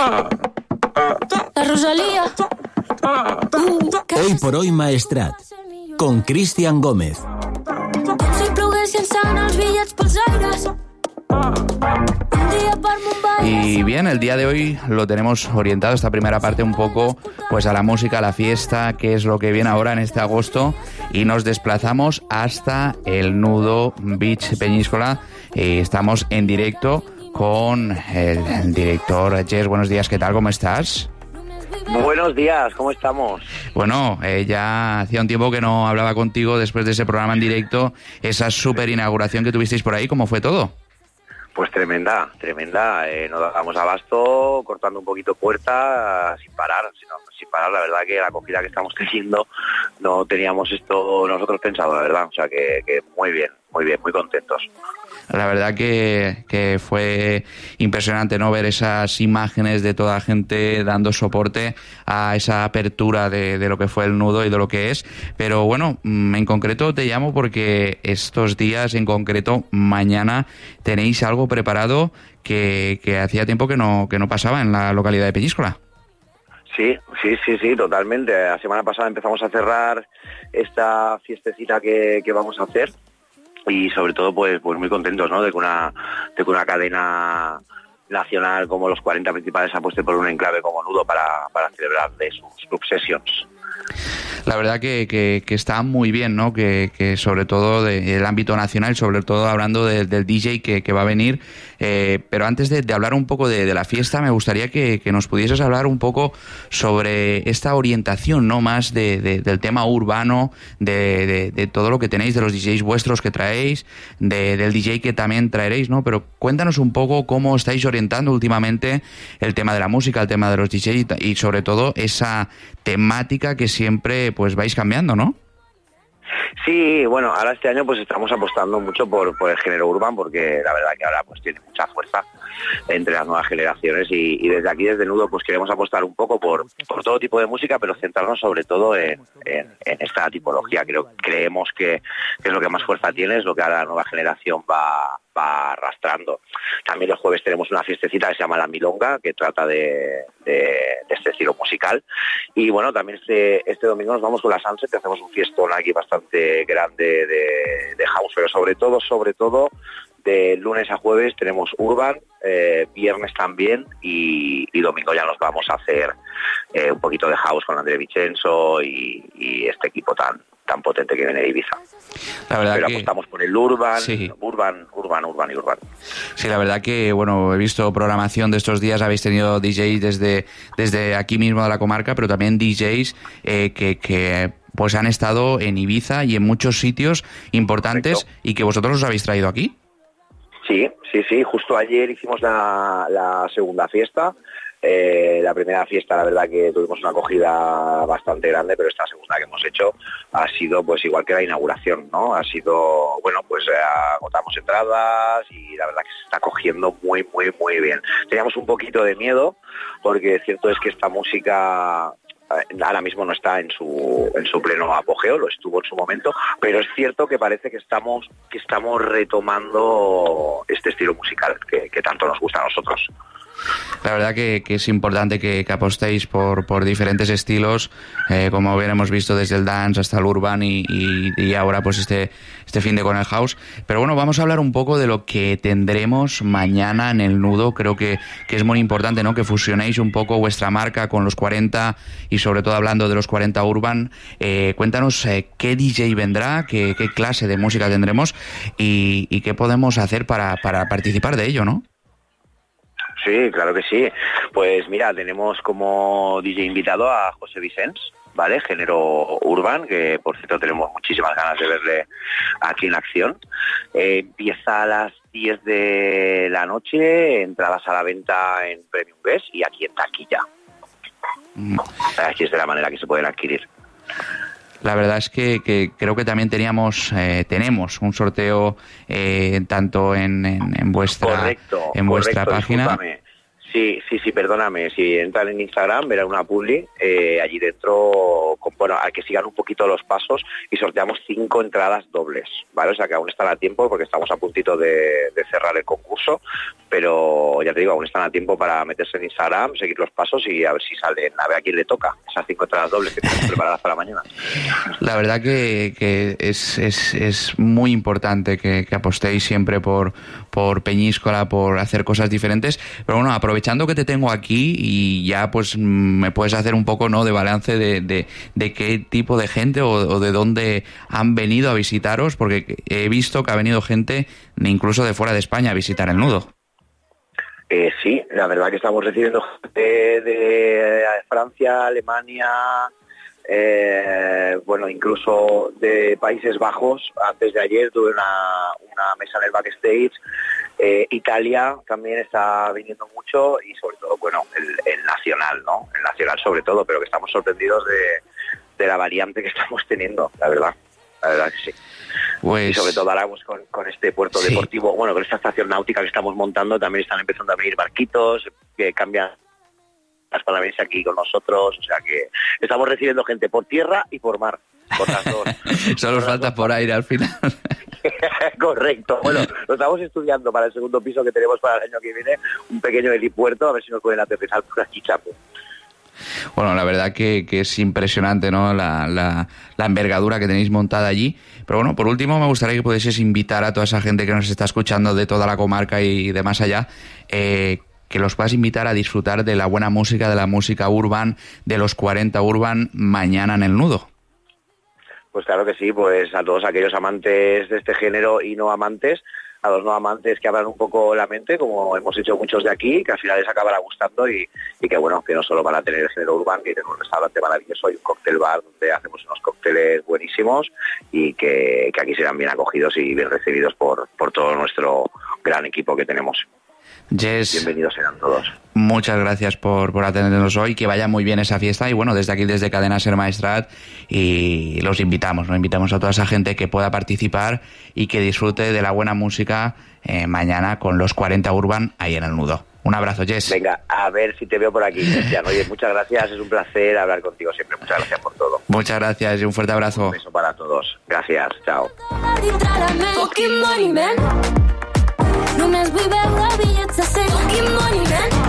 La Rosalía. Hoy por hoy Maestrat, con Cristian Gómez. Y bien, el día de hoy lo tenemos orientado, esta primera parte, un poco pues a la música, a la fiesta, qué es lo que viene ahora en este agosto, y nos desplazamos hasta el Nudo Beach Peñíscola. Estamos en directo con el director Jess. Buenos días, ¿qué tal? ¿Cómo estás? Buenos días, ¿cómo estamos? Bueno, ya hacía un tiempo que no hablaba contigo después de ese programa en directo, esa súper inauguración que tuvisteis por ahí. ¿Cómo fue todo? Pues tremenda. Nos dábamos abasto, cortando un poquito puerta, sin parar. La verdad que la acogida que estamos teniendo, no teníamos esto nosotros pensado, la verdad. O sea que muy bien, muy contentos. La verdad que fue impresionante, ¿no?, ver esas imágenes de toda la gente dando soporte a esa apertura de lo que fue el Nudo y de lo que es. Pero bueno, en concreto te llamo porque estos días, en concreto mañana, tenéis algo preparado que hacía tiempo que no pasaba en la localidad de Peñíscola. Sí, totalmente. La semana pasada empezamos a cerrar esta fiestecita que vamos a hacer. Y sobre todo pues muy contentos, ¿no?, de que una cadena nacional como los 40 principales apueste por un enclave como Nudo para celebrar de sus club sessions. La verdad que está muy bien, ¿no?, que sobre todo del ámbito nacional, sobre todo hablando del DJ que va a venir. Pero antes de hablar un poco de la fiesta, me gustaría que nos pudieses hablar un poco sobre esta orientación, ¿no?, más del tema urbano, de todo lo que tenéis, de los DJs vuestros que traéis, del DJ que también traeréis, ¿no? Pero cuéntanos un poco cómo estáis orientando últimamente el tema de la música, el tema de los DJs y sobre todo esa temática que siempre pues vais cambiando, ¿no? Sí, bueno, ahora este año pues estamos apostando mucho por el género urban, porque la verdad que ahora pues tiene mucha fuerza entre las nuevas generaciones y desde aquí, desde Nudo, pues queremos apostar un poco por todo tipo de música, pero centrarnos sobre todo en esta tipología. Creemos que es lo que más fuerza tiene, es lo que ahora la nueva generación va arrastrando. También los jueves tenemos una fiestecita que se llama La Milonga, que trata de este estilo musical. Y bueno, también este domingo nos vamos con la Sunset, que hacemos un fiestón aquí bastante grande de house, pero sobre todo de lunes a jueves tenemos urban, viernes también, y domingo ya nos vamos a hacer un poquito de house con André Vicenzo y este equipo tan potente que viene de Ibiza. La verdad pero que apostamos por el urban, sí. urban. Sí, la verdad que, bueno, he visto programación de estos días, habéis tenido DJs desde aquí mismo de la comarca, pero también DJs que pues han estado en Ibiza y en muchos sitios importantes. Correcto. Y que vosotros os habéis traído aquí. Sí, justo ayer hicimos la segunda fiesta. La primera fiesta, la verdad que tuvimos una acogida bastante grande, pero esta segunda que hemos hecho ha sido pues igual que la inauguración, ¿no? Ha sido, bueno, pues agotamos entradas y la verdad que se está cogiendo muy bien. Teníamos un poquito de miedo, porque cierto es que esta música ahora mismo no está en su pleno apogeo, lo estuvo en su momento, pero es cierto que parece que estamos retomando este estilo musical que tanto nos gusta a nosotros. La verdad que es importante que apostéis por diferentes estilos, como bien hemos visto, desde el dance hasta el urban y ahora pues este fin de con el house. Pero bueno, vamos a hablar un poco de lo que tendremos mañana en el Nudo. Creo que es muy importante, ¿no?, que fusionéis un poco vuestra marca con los 40 y sobre todo hablando de los 40 urban. Cuéntanos qué DJ vendrá, qué clase de música tendremos y qué podemos hacer para participar de ello, ¿no? Sí, claro que sí. Pues mira, tenemos como DJ invitado a José Vicens, ¿vale? Género urban, que por cierto tenemos muchísimas ganas de verle aquí en acción. Empieza a las 10 de la noche, entradas a la venta en Premium Guest y aquí en taquilla. Así es de la manera que se pueden adquirir. La verdad es que creo que también tenemos un sorteo tanto en vuestra correcto, página. Discúlpame. Sí, perdóname. Si entran en Instagram, verán una publi, allí dentro, bueno, a que sigan un poquito los pasos y sorteamos 5 entradas dobles, ¿vale? O sea que aún están a tiempo porque estamos a puntito de cerrar el concurso, pero ya te digo, aún están a tiempo para meterse en Instagram, seguir los pasos y a ver si salen, a ver a quién le toca esas 5 entradas dobles que tenemos preparadas para mañana. La verdad que es muy importante que apostéis siempre por Peñíscola, por hacer cosas diferentes, pero bueno, aprovechando que te tengo aquí y ya pues me puedes hacer un poco, ¿no?, de balance de qué tipo de gente o de dónde han venido a visitaros, porque he visto que ha venido gente incluso de fuera de España a visitar el nudo. Sí, la verdad que estamos recibiendo gente de Francia, Alemania, bueno, incluso de Países Bajos. Antes de ayer tuve una mesa en el backstage. Italia también está viniendo mucho y sobre todo, bueno, el nacional, ¿no? El nacional sobre todo, pero que estamos sorprendidos de la variante que estamos teniendo, la verdad que sí. Pues, y sobre todo ahora pues, con este puerto deportivo, bueno, con esta estación náutica que estamos montando, también están empezando a venir barquitos que cambian para venirse aquí con nosotros, o sea que estamos recibiendo gente por tierra y por mar, por las dos. Solo falta por aire al final. Correcto, bueno, lo estamos estudiando para el segundo piso que tenemos para el año que viene, un pequeño helipuerto, a ver si nos pueden aterrizar por aquí, chapo. Bueno, la verdad que es impresionante, ¿no?, la envergadura que tenéis montada allí. Pero bueno, por último me gustaría que pudieses invitar a toda esa gente que nos está escuchando de toda la comarca y de más allá, que los puedas invitar a disfrutar de la buena música, de la música urban, de los 40 Urban mañana en el nudo. Pues claro que sí, pues a todos aquellos amantes de este género y no amantes, a los no amantes que abran un poco la mente, como hemos hecho muchos de aquí, que al final les acabará gustando y que bueno, que no solo van a tener el género urban, que tenemos un restaurante maravilloso y un cóctel bar donde hacemos unos cócteles buenísimos y que aquí serán bien acogidos y bien recibidos por todo nuestro gran equipo que tenemos. Jess, bienvenidos serán todos. Muchas gracias por atendernos hoy, que vaya muy bien esa fiesta y bueno, desde aquí, desde Cadena Ser Maestrat, y los invitamos a toda esa gente que pueda participar y que disfrute de la buena música mañana con los 40 Urban ahí en el nudo. Un abrazo, Jess. Venga, a ver si te veo por aquí, Cristian. Oye, muchas gracias, es un placer hablar contigo siempre, muchas gracias por todo. Muchas gracias y un fuerte abrazo. Un beso para todos, gracias, chao. Només vull veure bitllets de 100. Fucking money, man.